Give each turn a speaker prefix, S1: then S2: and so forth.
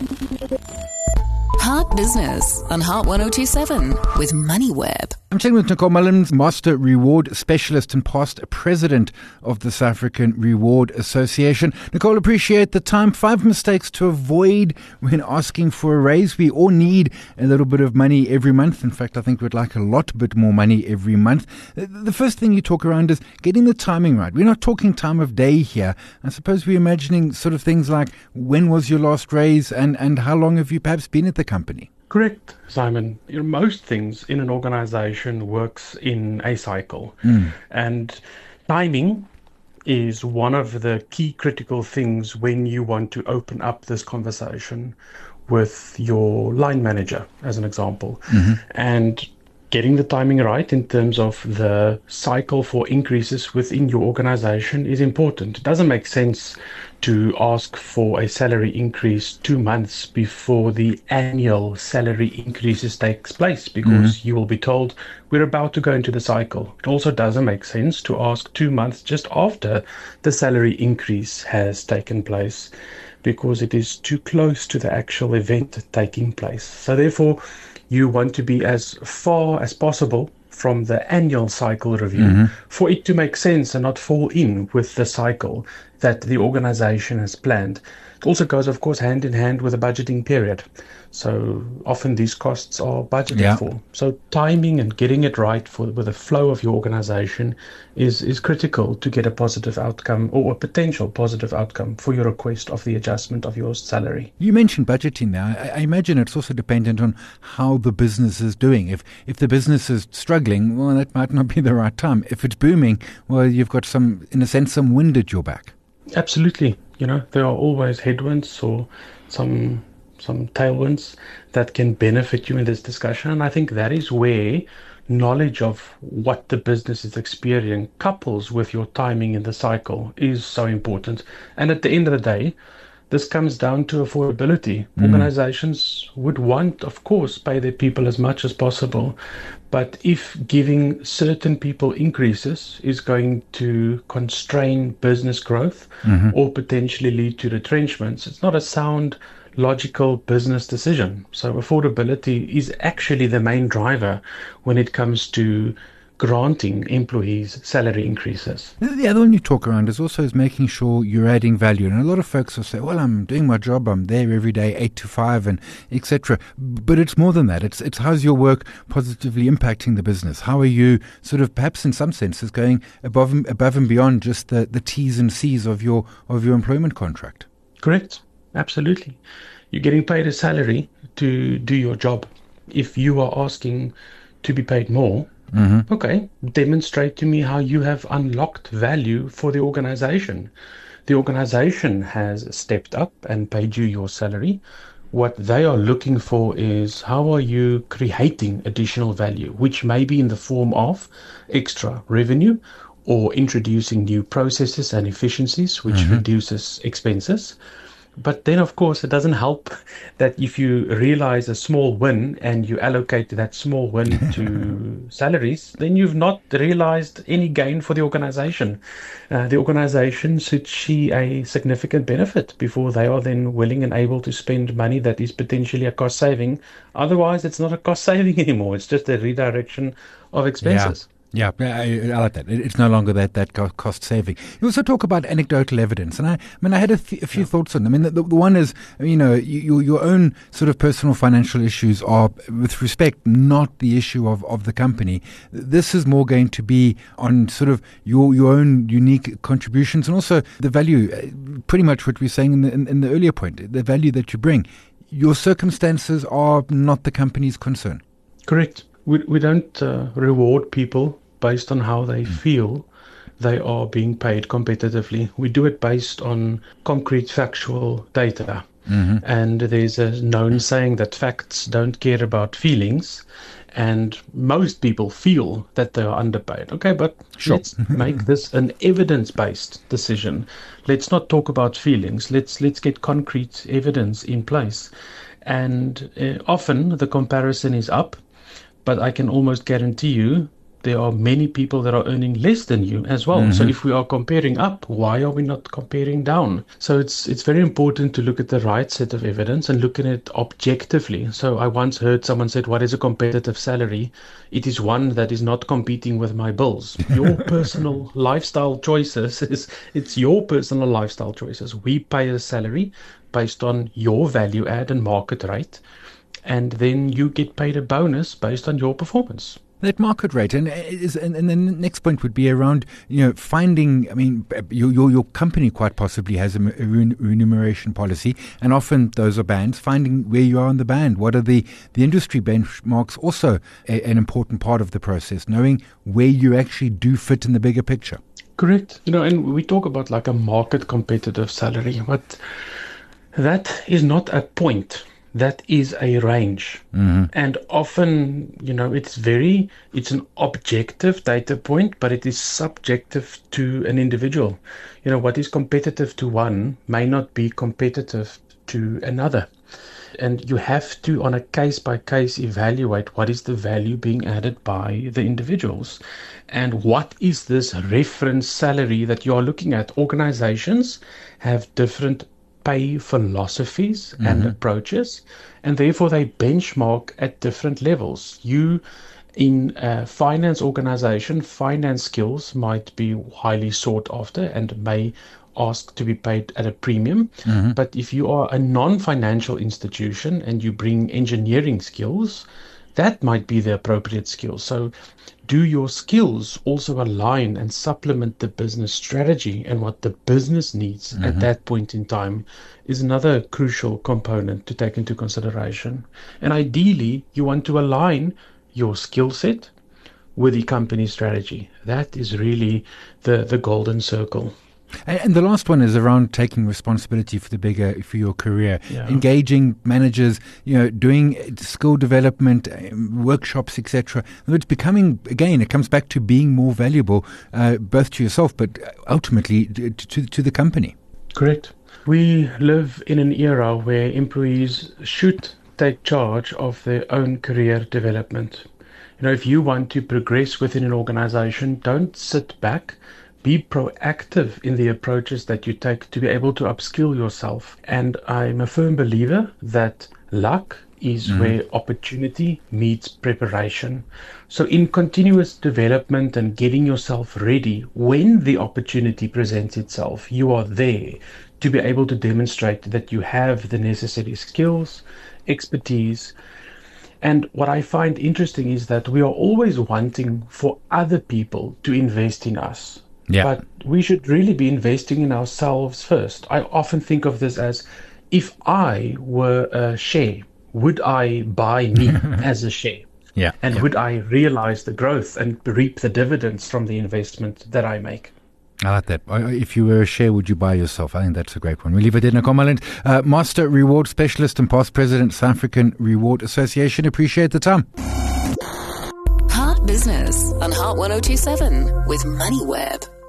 S1: Heart Business on Heart 1027 with MoneyWeb.
S2: I'm chatting with Nicole Mullins, Master Reward Specialist and past President of the South African Reward Association. Nicole, appreciate the time. 5 mistakes to avoid when asking for a raise. We all need a little bit of money every month. In fact, I think we'd like a lot bit more money every month. The first thing you talk around is getting the timing right. We're not talking time of day here. I suppose we're imagining sort of things like when was your last raise and how long have you perhaps been at the company?
S3: Correct, Simon. Most things in an organization works in a cycle. And timing is one of the key critical things when you want to open up this conversation with your line manager, as an example. And getting the timing right in terms of the cycle for increases within your organization is important. It doesn't make sense to ask for a salary increase 2 months before the annual salary increases takes place, because you will be told we're about to go into the cycle. It also doesn't make sense to ask 2 months just after the salary increase has taken place, because it is too close to the actual event taking place. So therefore, you want to be as far as possible from the annual cycle review for it to make sense and not fall in with the cycle that the organization has planned. It also goes, of course, hand in hand with a budgeting period. So often these costs are budgeted for. So timing and getting it right with the flow of your organization is critical to get a positive outcome or a potential positive outcome for your request of the adjustment of your salary.
S2: You mentioned budgeting now. I imagine it's also dependent on how the business is doing. If the business is struggling, well, that might not be the right time. If it's booming, well, you've got some wind at your back.
S3: Absolutely. There are always headwinds or some tailwinds that can benefit you in this discussion. And I think that is where knowledge of what the business is experiencing couples with your timing in the cycle is so important. And at the end of the day, this comes down to affordability. Organizations would want, of course, pay their people as much as possible. But if giving certain people increases is going to constrain business growth or potentially lead to retrenchments, it's not a sound, logical business decision. So affordability is actually the main driver when it comes to granting employees salary increases.
S2: The other one you talk around is making sure you're adding value. And a lot of folks will say, well, I'm doing my job, I'm there every day, 8 to 5 and etc. But it's more than that. It's how's your work positively impacting the business? How are you sort of perhaps in some senses going above and beyond just the T's and C's of your employment contract?
S3: Correct. Absolutely. You're getting paid a salary to do your job. If you are asking to be paid more, okay, demonstrate to me how you have unlocked value for the organization. The organization has stepped up and paid you your salary. What they are looking for is how are you creating additional value, which may be in the form of extra revenue or introducing new processes and efficiencies, which reduces expenses. But then, of course, it doesn't help that if you realize a small win and you allocate that small win to salaries, then you've not realized any gain for the organization. The organization should see a significant benefit before they are then willing and able to spend money that is potentially a cost saving. Otherwise, it's not a cost saving anymore. It's just a redirection of expenses.
S2: Yeah, I like that. It's no longer that cost saving. You also talk about anecdotal evidence, and I had a few thoughts on them. I mean, the one is, your own sort of personal financial issues are, with respect, not the issue of the company. This is more going to be on sort of your own unique contributions and also the value. Pretty much what we're saying in the earlier point, the value that you bring. Your circumstances are not the company's concern.
S3: Correct. We don't reward people based on how they feel they are being paid competitively. We do it based on concrete factual data. And there's a known saying that facts don't care about feelings, and most people feel that they are underpaid. Okay, but let's make this an evidence-based decision. Let's not talk about feelings. Let's get concrete evidence in place. And often the comparison is up, but I can almost guarantee you there are many people that are earning less than you as well. So if we are comparing up, why are we not comparing down? So it's very important to look at the right set of evidence and look at it objectively. So I once heard someone said, what is a competitive salary? It is one that is not competing with my bills. Your personal lifestyle choices, it's your personal lifestyle choices. We pay a salary based on your value add and market rate, and then you get paid a bonus based on your performance.
S2: That market rate, and the next point would be around, finding. I mean, your company quite possibly has a remuneration policy, and often those are bands. Finding where you are on the band. What are the industry benchmarks? Also, an important part of the process. Knowing where you actually do fit in the bigger picture.
S3: Correct. And we talk about like a market competitive salary, but that is not a point. That is a range. And often, it's an objective data point, but it is subjective to an individual. What is competitive to one may not be competitive to another. And you have to, on a case by case, evaluate what is the value being added by the individuals. And what is this reference salary that you are looking at? Organizations have different pay philosophies and approaches, and therefore they benchmark at different levels. You, in a finance organization, finance skills might be highly sought after and may ask to be paid at a premium. But if you are a non-financial institution and you bring engineering skills, that might be the appropriate skills. So do your skills also align and supplement the business strategy, and what the business needs at that point in time is another crucial component to take into consideration. And ideally, you want to align your skill set with the company strategy. That is really the golden circle.
S2: And the last one is around taking responsibility for your career, engaging managers, doing skill development, workshops, etc. It's becoming, again, it comes back to being more valuable, both to yourself, but ultimately to the company.
S3: Correct. We live in an era where employees should take charge of their own career development. If you want to progress within an organization, don't sit back. Be proactive in the approaches that you take to be able to upskill yourself. And I'm a firm believer that luck is where opportunity meets preparation. So in continuous development and getting yourself ready, when the opportunity presents itself, you are there to be able to demonstrate that you have the necessary skills, expertise. And what I find interesting is that we are always wanting for other people to invest in us.
S2: Yeah.
S3: But we should really be investing in ourselves first. I often think of this as, if I were a share, would I buy me as a share?
S2: Yeah.
S3: And would I realize the growth and reap the dividends from the investment that I make?
S2: I like that. If you were a share, would you buy yourself? I think that's a great one. We leave it in a comment. Master Reward Specialist and past President, South African Reward Association. Appreciate the time.
S1: Heart Business on Heart 102.7 with MoneyWeb.